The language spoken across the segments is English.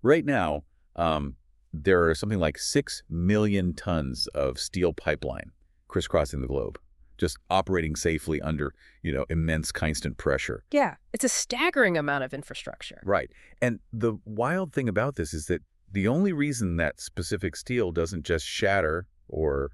Right now, there are something like 6 million tons of steel pipeline crisscrossing the globe, just operating safely under, immense constant pressure. Yeah, it's a staggering amount of infrastructure. Right. And the wild thing about this is that the only reason that specific steel doesn't just shatter or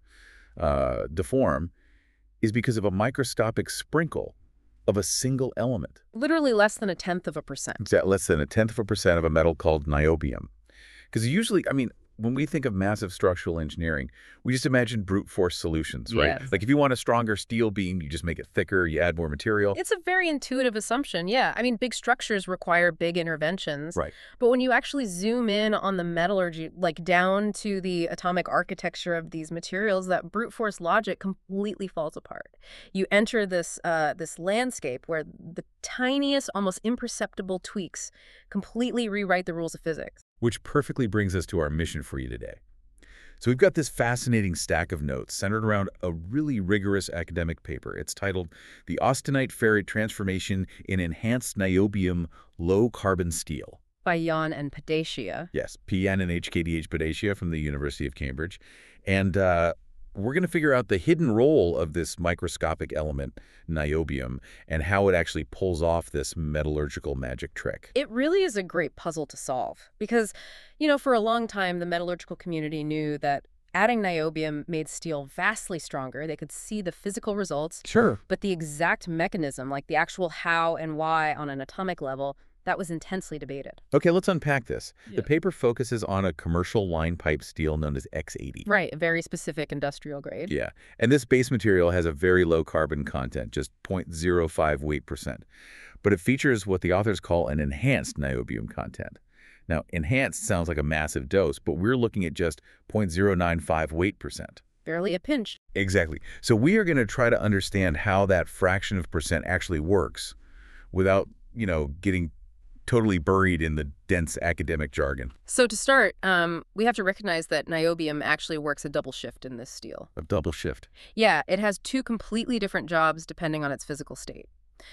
deform is because of a microscopic sprinkle of a single element. Literally less than 0.1%. It's at less than 0.1% of a metal called niobium. Because usually, when we think of massive structural engineering, we just imagine brute force solutions, right? Yes. Like if you want a stronger steel beam, you just make it thicker, you add more material. It's a very intuitive assumption, yeah. I mean, big structures require big interventions. Right. But when you actually zoom in on the metallurgy, like down to the atomic architecture of these materials, that brute force logic completely falls apart. You enter this landscape where the tiniest, almost imperceptible tweaks completely rewrite the rules of physics. Which perfectly brings us to our mission for you today. So we've got this fascinating stack of notes centered around a really rigorous academic paper. It's titled The Austenite Ferrite Transformation in Enhanced Niobium Low-Carbon Steel. By Jan and Padescia. Yes, PN and HKDH Padescia from the University of Cambridge. And we're going to figure out the hidden role of this microscopic element, niobium, and how it actually pulls off this metallurgical magic trick. It really is a great puzzle to solve because, for a long time, the metallurgical community knew that adding niobium made steel vastly stronger. They could see the physical results. Sure. But the exact mechanism, like the actual how and why on an atomic level, that was intensely debated. Okay, let's unpack this. Yeah. The paper focuses on a commercial line pipe steel known as X80. Right, a very specific industrial grade. Yeah, and this base material has a very low carbon content, just 0.05 weight%. But it features what the authors call an enhanced niobium content. Now, enhanced sounds like a massive dose, but we're looking at just 0.095 weight%. Barely a pinch. Exactly. So we are going to try to understand how that fraction of percent actually works without, getting totally buried in the dense academic jargon. So to start, we have to recognize that niobium actually works a double shift in this steel. A double shift. Yeah, it has two completely different jobs depending on its physical state.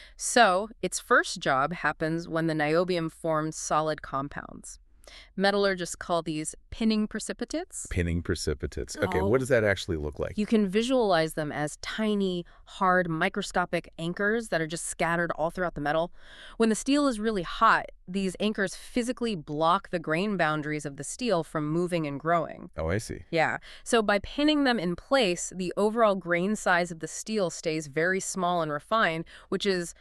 So its first job happens when the niobium forms solid compounds. Metallurgists call these pinning precipitates. Pinning precipitates. Okay, Oh. what does that actually look like? You can visualize them as tiny, hard, microscopic anchors that are just scattered all throughout the metal. When the steel is really hot, these anchors physically block the grain boundaries of the steel from moving and growing. Oh, I see. Yeah, so by pinning them in place, the overall grain size of the steel stays very small and refined, which is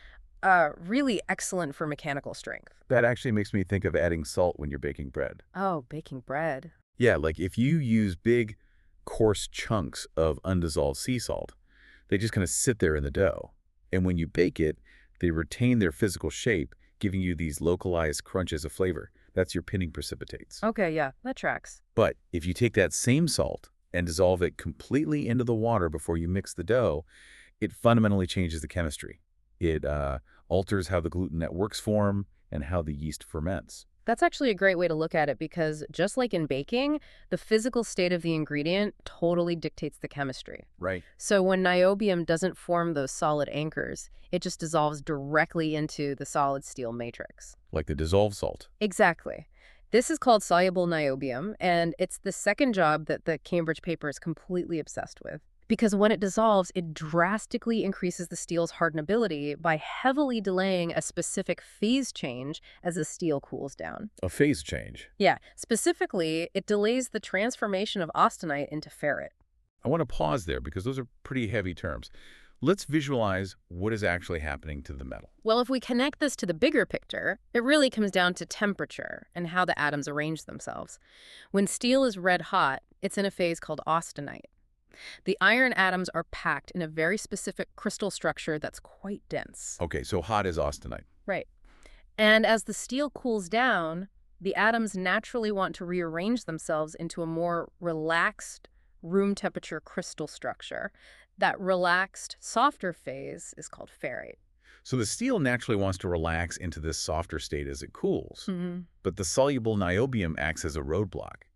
really excellent for mechanical strength. That actually makes me think of adding salt when you're baking bread. Oh, baking bread. Yeah, like if you use big, coarse chunks of undissolved sea salt, they just kind of sit there in the dough. And when you bake it, they retain their physical shape, giving you these localized crunches of flavor. That's your pinning precipitates. Okay, yeah, that tracks. But if you take that same salt and dissolve it completely into the water before you mix the dough, it fundamentally changes the chemistry. It alters how the gluten networks form and how the yeast ferments. That's actually a great way to look at it because just like in baking, the physical state of the ingredient totally dictates the chemistry. Right. So when niobium doesn't form those solid anchors, it just dissolves directly into the solid steel matrix. Like the dissolved salt. Exactly. This is called soluble niobium, and it's the second job that the Cambridge paper is completely obsessed with. Because when it dissolves, it drastically increases the steel's hardenability by heavily delaying a specific phase change as the steel cools down. A phase change. Yeah, specifically, it delays the transformation of austenite into ferrite. I want to pause there because those are pretty heavy terms. Let's visualize what is actually happening to the metal. Well, if we connect this to the bigger picture, it really comes down to temperature and how the atoms arrange themselves. When steel is red hot, it's in a phase called austenite. The iron atoms are packed in a very specific crystal structure that's quite dense. Okay, so hot is austenite. Right. And as the steel cools down, the atoms naturally want to rearrange themselves into a more relaxed, room temperature crystal structure. That relaxed, softer phase is called ferrite. So the steel naturally wants to relax into this softer state as it cools. Mm-hmm. But the soluble niobium acts as a roadblock.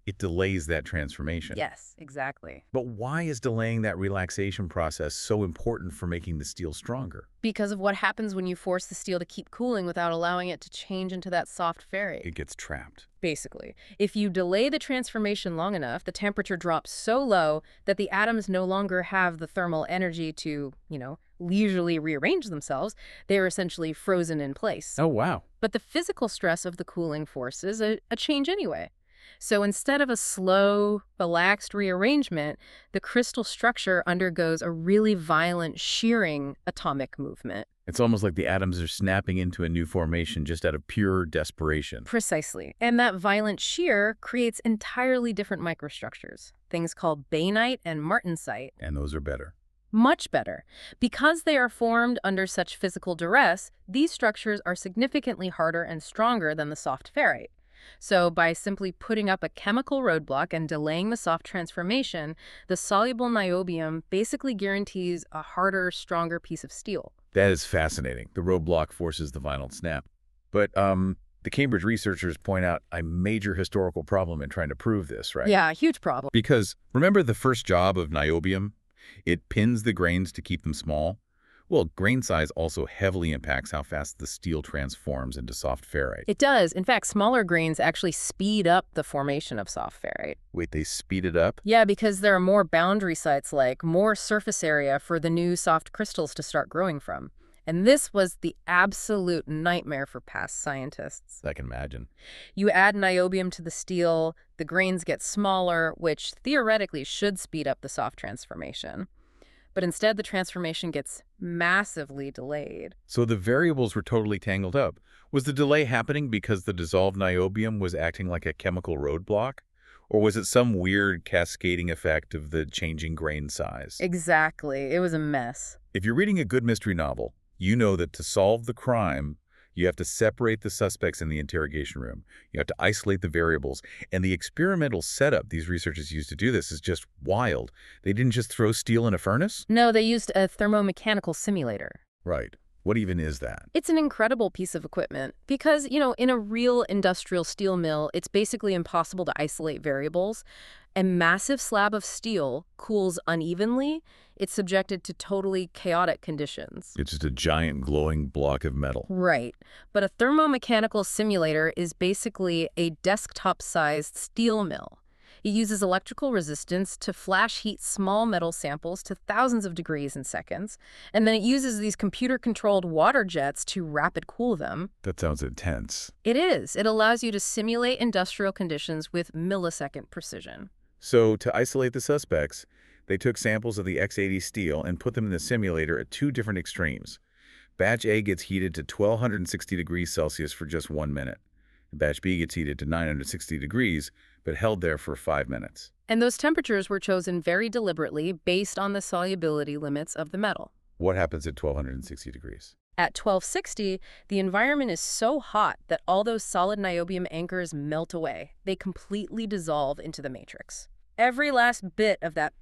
It delays that transformation. Yes, exactly. But why is delaying that relaxation process so important for making the steel stronger? Because of what happens when you force the steel to keep cooling without allowing it to change into that soft ferrite. It gets trapped. Basically, if you delay the transformation long enough, the temperature drops so low that the atoms no longer have the thermal energy to, leisurely rearrange themselves. They are essentially frozen in place. Oh, wow. But the physical stress of the cooling forces a change anyway. So instead of a slow, relaxed rearrangement, the crystal structure undergoes a really violent shearing atomic movement. It's almost like the atoms are snapping into a new formation just out of pure desperation. Precisely. And that violent shear creates entirely different microstructures, things called bainite and martensite. And those are better. Much better. Because they are formed under such physical duress, these structures are significantly harder and stronger than the soft ferrite. So by simply putting up a chemical roadblock and delaying the soft transformation, the soluble niobium basically guarantees a harder, stronger piece of steel. That is fascinating. The roadblock forces the violent snap. But the Cambridge researchers point out a major historical problem in trying to prove this, right? Yeah, huge problem. Because remember the first job of niobium? It pins the grains to keep them small. Well, grain size also heavily impacts how fast the steel transforms into soft ferrite. It does. In fact, smaller grains actually speed up the formation of soft ferrite. Wait, they speed it up? Yeah, because there are more boundary sites, like more surface area for the new soft crystals to start growing from. And this was the absolute nightmare for past scientists. I can imagine. You add niobium to the steel, the grains get smaller, which theoretically should speed up the soft transformation. But instead, the transformation gets massively delayed. So the variables were totally tangled up. Was the delay happening because the dissolved niobium was acting like a chemical roadblock? Or was it some weird cascading effect of the changing grain size? Exactly. It was a mess. If you're reading a good mystery novel, you know that to solve the crime, you have to separate the suspects in the interrogation room. You have to isolate the variables. And the experimental setup these researchers used to do this is just wild. They didn't just throw steel in a furnace? No, they used a thermomechanical simulator. Right. What even is that? It's an incredible piece of equipment because, in a real industrial steel mill, it's basically impossible to isolate variables. A massive slab of steel cools unevenly. It's subjected to totally chaotic conditions. It's just a giant glowing block of metal. Right. But a thermomechanical simulator is basically a desktop-sized steel mill. It uses electrical resistance to flash heat small metal samples to thousands of degrees in seconds, and then it uses these computer-controlled water jets to rapid cool them. That sounds intense. It is. It allows you to simulate industrial conditions with millisecond precision. So to isolate the suspects, they took samples of the X80 steel and put them in the simulator at two different extremes. Batch A gets heated to 1260 degrees Celsius for just 1 minute. Batch B gets heated to 960 degrees, but held there for 5 minutes. And those temperatures were chosen very deliberately based on the solubility limits of the metal. What happens at 1260 degrees? At 1260, the environment is so hot that all those solid niobium anchors melt away. They completely dissolve into the matrix. Every last bit of that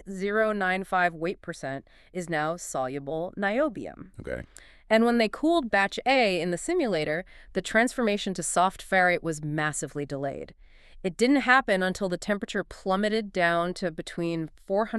0.095 weight percent is now soluble niobium. Okay. And when they cooled batch A in the simulator, the transformation to soft ferrite was massively delayed. It didn't happen until the temperature plummeted down to between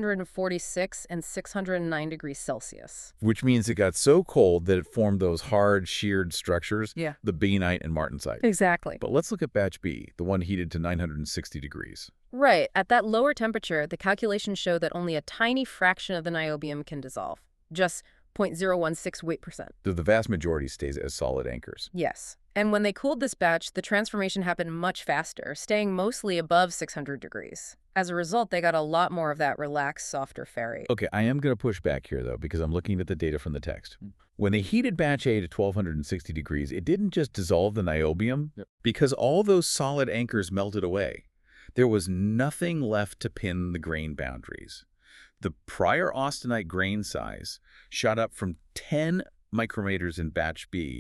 446 and 609 degrees Celsius. Which means it got so cold that it formed those hard, sheared structures, Yeah. the bainite and martensite. Exactly. But let's look at batch B, the one heated to 960 degrees. Right. At that lower temperature, the calculations show that only a tiny fraction of the niobium can dissolve. Just 0.016 weight percent. So the vast majority stays as solid anchors. Yes. And when they cooled this batch, the transformation happened much faster, staying mostly above 600 degrees. As a result, they got a lot more of that relaxed, softer ferrite. Okay, I am going to push back here, though, because I'm looking at the data from the text. When they heated batch A to 1260 degrees, it didn't just dissolve the niobium, because all those solid anchors melted away. There was nothing left to pin the grain boundaries. The prior austenite grain size shot up from 10 micrometers in batch B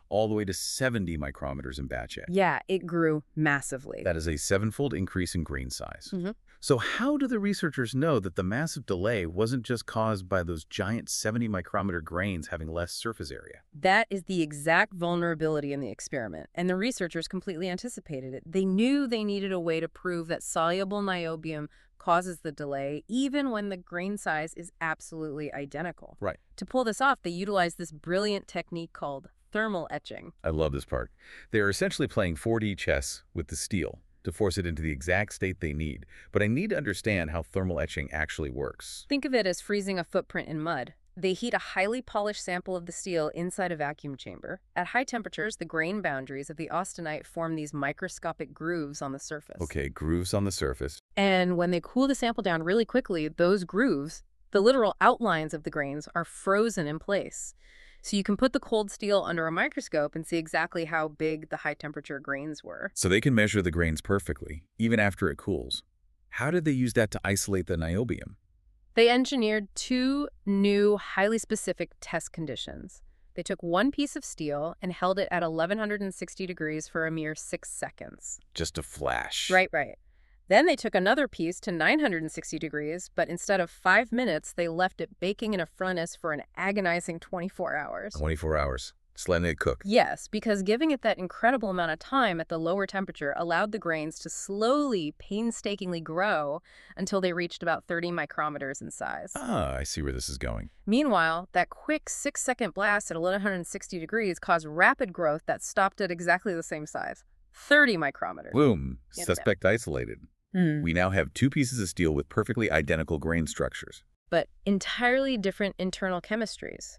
all the way to 70 micrometers in batch A. Yeah, it grew massively. That is a 7-fold increase in grain size. Mhm. So how do the researchers know that the massive delay wasn't just caused by those giant 70-micrometer grains having less surface area? That is the exact vulnerability in the experiment, and the researchers completely anticipated it. They knew they needed a way to prove that soluble niobium causes the delay, even when the grain size is absolutely identical. Right. To pull this off, they utilized this brilliant technique called thermal etching. I love this part. They're essentially playing 4D chess with the steel to force it into the exact state they need. But I need to understand how thermal etching actually works. Think of it as freezing a footprint in mud. They heat a highly polished sample of the steel inside a vacuum chamber. At high temperatures, the grain boundaries of the austenite form these microscopic grooves on the surface. Okay, grooves on the surface. And when they cool the sample down really quickly, those grooves, the literal outlines of the grains, are frozen in place. So you can put the cold steel under a microscope and see exactly how big the high-temperature grains were. So they can measure the grains perfectly, even after it cools. How did they use that to isolate the niobium? They engineered two new, highly specific test conditions. They took one piece of steel and held it at 1160 degrees for a mere 6 seconds. Just a flash. Right. Then they took another piece to 960 degrees, but instead of 5 minutes, they left it baking in a furnace for an agonizing 24 hours. 24 hours. Just letting it cook. Yes, because giving it that incredible amount of time at the lower temperature allowed the grains to slowly, painstakingly grow until they reached about 30 micrometers in size. Ah, I see where this is going. Meanwhile, that quick 6-second blast at 1160 degrees caused rapid growth that stopped at exactly the same size, 30 micrometers. Boom. Get Suspect isolated. We now have two pieces of steel with perfectly identical grain structures. But entirely different internal chemistries.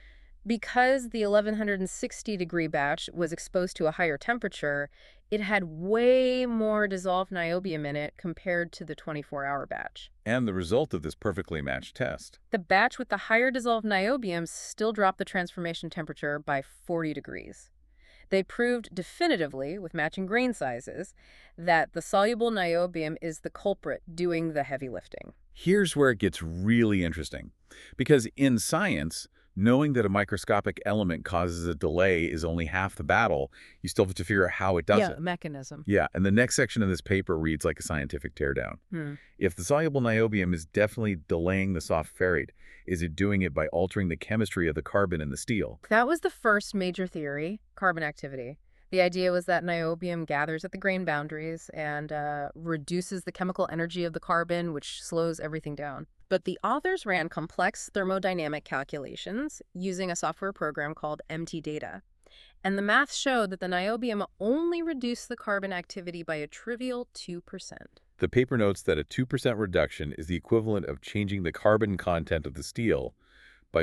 Because the 1160-degree batch was exposed to a higher temperature, it had way more dissolved niobium in it compared to the 24-hour batch. And the result of this perfectly matched test. The batch with the higher dissolved niobium still dropped the transformation temperature by 40 degrees. They proved definitively, with matching grain sizes, that the soluble niobium is the culprit doing the heavy lifting. Here's where it gets really interesting. Because in science, knowing that a microscopic element causes a delay is only half the battle. You still have to figure out how it does it. Mechanism. Yeah, and the next section of this paper reads like a scientific teardown. If the soluble niobium is definitely delaying the soft ferrite, is it doing it by altering the chemistry of the carbon in the steel? That was the first major theory, carbon activity. The idea was that niobium gathers at the grain boundaries and reduces the chemical energy of the carbon, which slows everything down. But the authors ran complex thermodynamic calculations using a software program called MTData. And the math showed that the niobium only reduced the carbon activity by a trivial 2%. The paper notes that a 2% reduction is the equivalent of changing the carbon content of the steel by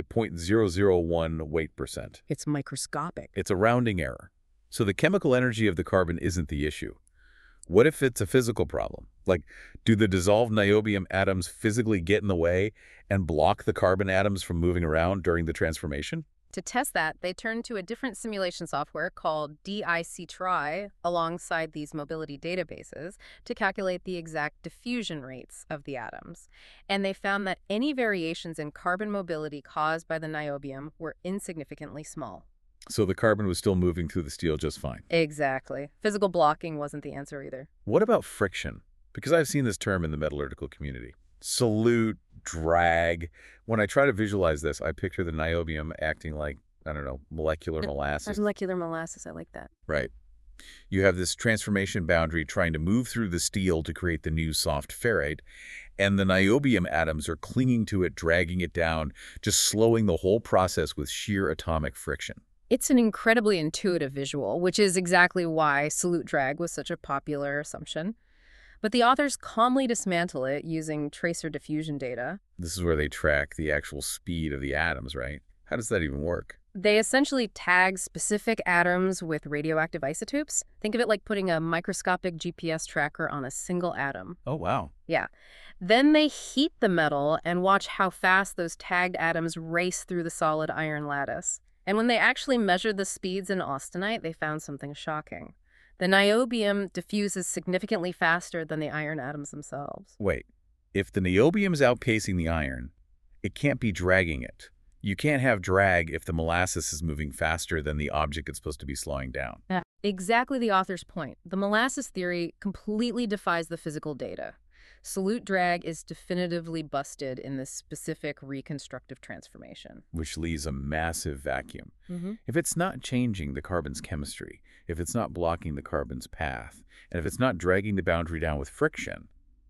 0.001 weight percent. It's microscopic. It's a rounding error. So the chemical energy of the carbon isn't the issue. What if it's a physical problem? Like, do the dissolved niobium atoms physically get in the way and block the carbon atoms from moving around during the transformation? To test that, they turned to a different simulation software called DIC-TRI alongside these mobility databases to calculate the exact diffusion rates of the atoms. And they found that any variations in carbon mobility caused by the niobium were insignificantly small. So the carbon was still moving through the steel just fine. Exactly. Physical blocking wasn't the answer either. What about friction? Because I've seen this term in the metallurgical community. Solute, drag. When I try to visualize this, I picture the niobium acting like, I don't know, molecular molasses. Molecular molasses, I like that. Right. You have this transformation boundary trying to move through the steel to create the new soft ferrite, and the niobium atoms are clinging to it, dragging it down, just slowing the whole process with sheer atomic friction. It's an incredibly intuitive visual, which is exactly why solute drag was such a popular assumption. But the authors calmly dismantle it using tracer diffusion data. This is where they track the actual speed of the atoms, right? How does that even work? They essentially tag specific atoms with radioactive isotopes. Think of it like putting a microscopic GPS tracker on a single atom. Oh, wow. Yeah. Then they heat the metal and watch how fast those tagged atoms race through the solid iron lattice. And when they actually measured the speeds in austenite, they found something shocking. The niobium diffuses significantly faster than the iron atoms themselves. Wait, if the niobium is outpacing the iron, it can't be dragging it. You can't have drag if the molasses is moving faster than the object it's supposed to be slowing down. Yeah. Exactly the author's point. The molasses theory completely defies the physical data. Solute drag is definitively busted in this specific reconstructive transformation. Which leaves a massive vacuum. Mm-hmm. If it's not changing the carbon's chemistry, if it's not blocking the carbon's path, and if it's not dragging the boundary down with friction,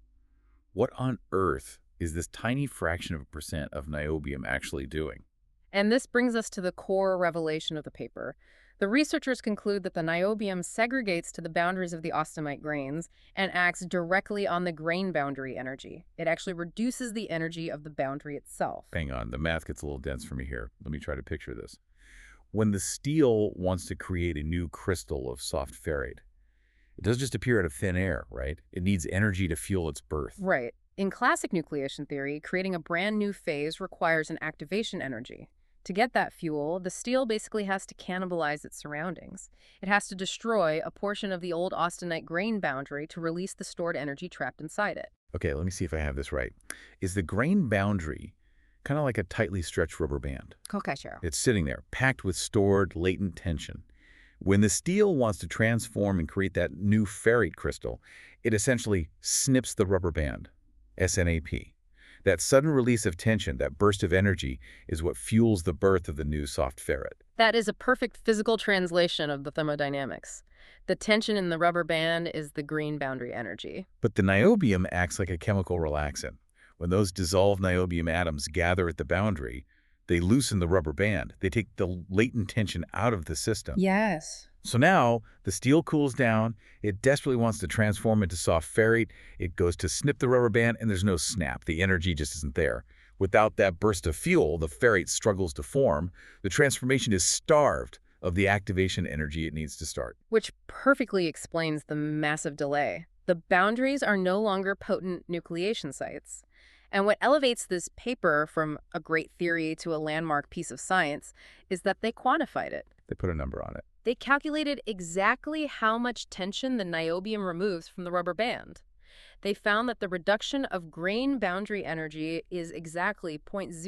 what on earth is this tiny fraction of a percent of niobium actually doing? And this brings us to the core revelation of the paper. The researchers conclude that the niobium segregates to the boundaries of the austenite grains and acts directly on the grain boundary energy. It actually reduces the energy of the boundary itself. Hang on, the math gets a little dense for me here. Let me try to picture this. When the steel wants to create a new crystal of soft ferrite, it doesn't just appear out of thin air, right? It needs energy to fuel its birth. Right. In classic nucleation theory, creating a brand new phase requires an activation energy. To get that fuel, the steel basically has to cannibalize its surroundings. It has to destroy a portion of the old austenite grain boundary to release the stored energy trapped inside it. Okay, let me see if I have this right. Is the grain boundary kind of like a tightly stretched rubber band? Kokaichiro. It's sitting there, packed with stored latent tension. When the steel wants to transform and create that new ferrite crystal, it essentially snips the rubber band, SNAP. That sudden release of tension, that burst of energy, is what fuels the birth of the new soft ferrite. That is a perfect physical translation of the thermodynamics. The tension in the rubber band is the green boundary energy. But the niobium acts like a chemical relaxant. When those dissolved niobium atoms gather at the boundary, they loosen the rubber band. They take the latent tension out of the system. Yes. So now the steel cools down, it desperately wants to transform into soft ferrite, it goes to snip the rubber band, and there's no snap. The energy just isn't there. Without that burst of fuel, the ferrite struggles to form. The transformation is starved of the activation energy it needs to start. Which perfectly explains the massive delay. The boundaries are no longer potent nucleation sites. And what elevates this paper from a great theory to a landmark piece of science is that they quantified it. They put a number on it. They calculated exactly how much tension the niobium removes from the rubber band. They found that the reduction of grain boundary energy is exactly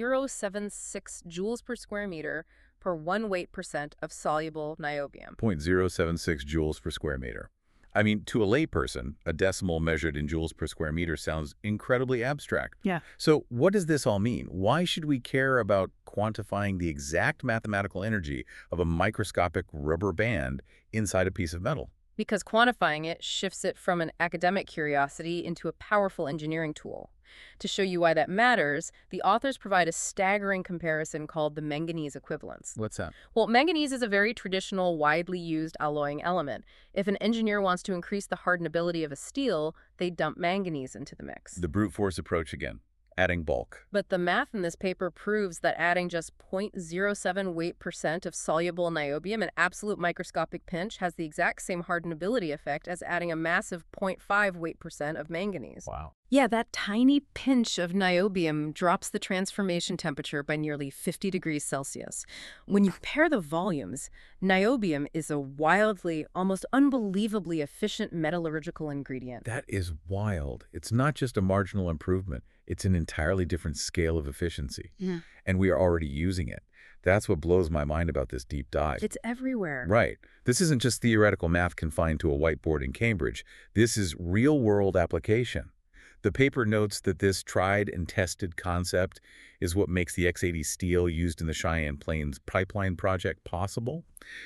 0.076 joules per square meter per 1 weight percent of soluble niobium. 0.076 joules per square meter. I mean, to a layperson, a decimal measured in joules per square meter sounds incredibly abstract. Yeah. So what does this all mean? Why should we care about quantifying the exact mathematical energy of a microscopic rubber band inside a piece of metal? Because quantifying it shifts it from an academic curiosity into a powerful engineering tool. To show you why that matters, the authors provide a staggering comparison called the manganese equivalence. What's that? Well, manganese is a very traditional, widely used alloying element. If an engineer wants to increase the hardenability of a steel, they dump manganese into the mix. The brute force approach again, adding bulk. But the math in this paper proves that adding just 0.07 weight percent of soluble niobium in absolute microscopic pinch has the exact same hardenability effect as adding a massive 0.5 weight percent of manganese. Wow. Yeah, that tiny pinch of niobium drops the transformation temperature by nearly 50 degrees Celsius. When you pair the volumes, niobium is a wildly, almost unbelievably efficient metallurgical ingredient. That is wild. It's not just a marginal improvement. It's an entirely different scale of efficiency. Yeah. And we are already using it. That's what blows my mind about this deep dive. It's everywhere. Right. This isn't just theoretical math confined to a whiteboard in Cambridge. This is real-world application. The paper notes that this tried and tested concept is what makes the X80 steel used in the Cheyenne Plains pipeline project possible.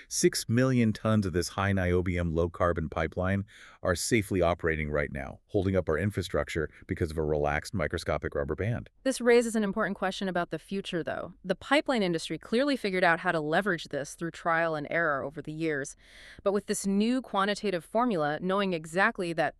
6 million tons of this high niobium, low-carbon pipeline are safely operating right now, holding up our infrastructure because of a relaxed microscopic rubber band. This raises an important question about the future, though. The pipeline industry clearly figured out how to leverage this through trial and error over the years. But with this new quantitative formula, knowing exactly that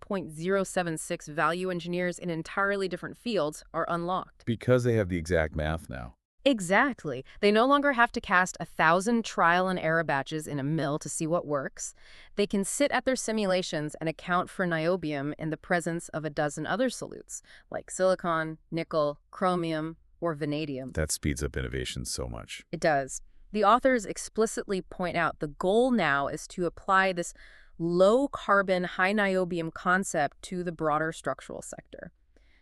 0.076 value engineers in entirely different fields are unlocked. Because they have the exact math now. Exactly. They no longer have to cast 1,000 trial and error batches in a mill to see what works. They can sit at their simulations and account for niobium in the presence of a dozen other solutes, like silicon, nickel, chromium, or vanadium. That speeds up innovation so much. It does. The authors explicitly point out the goal now is to apply this low-carbon, high niobium concept to the broader structural sector.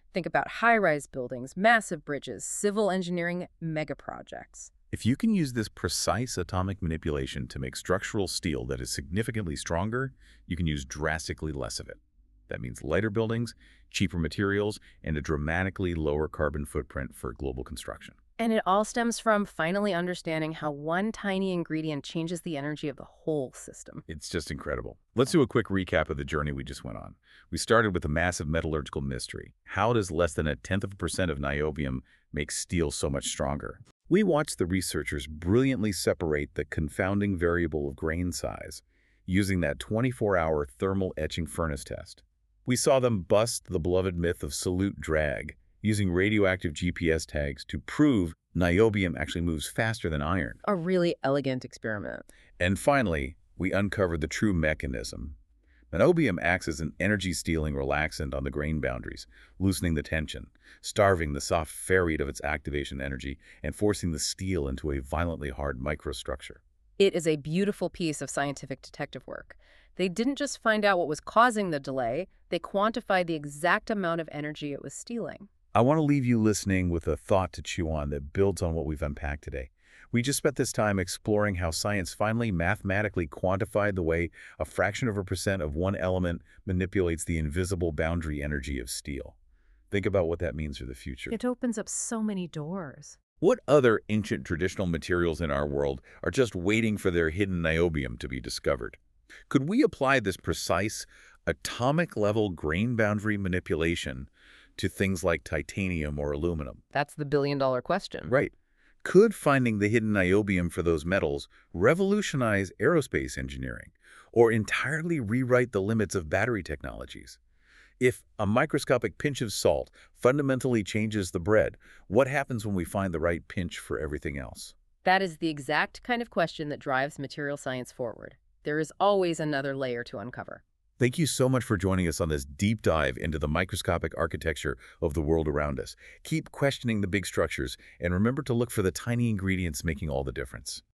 Think about high-rise buildings, massive bridges, civil engineering mega projects. If you can use this precise atomic manipulation to make structural steel that is significantly stronger, you can use drastically less of it. That means lighter buildings, cheaper materials, and a dramatically lower carbon footprint for global construction. And it all stems from finally understanding how one tiny ingredient changes the energy of the whole system. It's just incredible. Let's do a quick recap of the journey we just went on. We started with a massive metallurgical mystery. How does less than 0.1% of niobium make steel so much stronger? We watched the researchers brilliantly separate the confounding variable of grain size using that 24-hour thermal etching furnace test. We saw them bust the beloved myth of solute drag, using radioactive GPS tags to prove niobium actually moves faster than iron. A really elegant experiment. And finally, we uncovered the true mechanism. Niobium acts as an energy-stealing relaxant on the grain boundaries, loosening the tension, starving the soft ferrite of its activation energy, and forcing the steel into a violently hard microstructure. It is a beautiful piece of scientific detective work. They didn't just find out what was causing the delay, they quantified the exact amount of energy it was stealing. I want to leave you listening with a thought to chew on that builds on what we've unpacked today. We just spent this time exploring how science finally mathematically quantified the way a fraction of a percent of one element manipulates the invisible boundary energy of steel. Think about what that means for the future. It opens up so many doors. What other ancient traditional materials in our world are just waiting for their hidden niobium to be discovered? Could we apply this precise, atomic-level grain boundary manipulation to things like titanium or aluminum? That's the billion-dollar question. Right. Could finding the hidden niobium for those metals revolutionize aerospace engineering or entirely rewrite the limits of battery technologies? If a microscopic pinch of salt fundamentally changes the bread, what happens when we find the right pinch for everything else? That is the exact kind of question that drives material science forward. There is always another layer to uncover. Thank you so much for joining us on this deep dive into the microscopic architecture of the world around us. Keep questioning the big structures, and remember to look for the tiny ingredients making all the difference.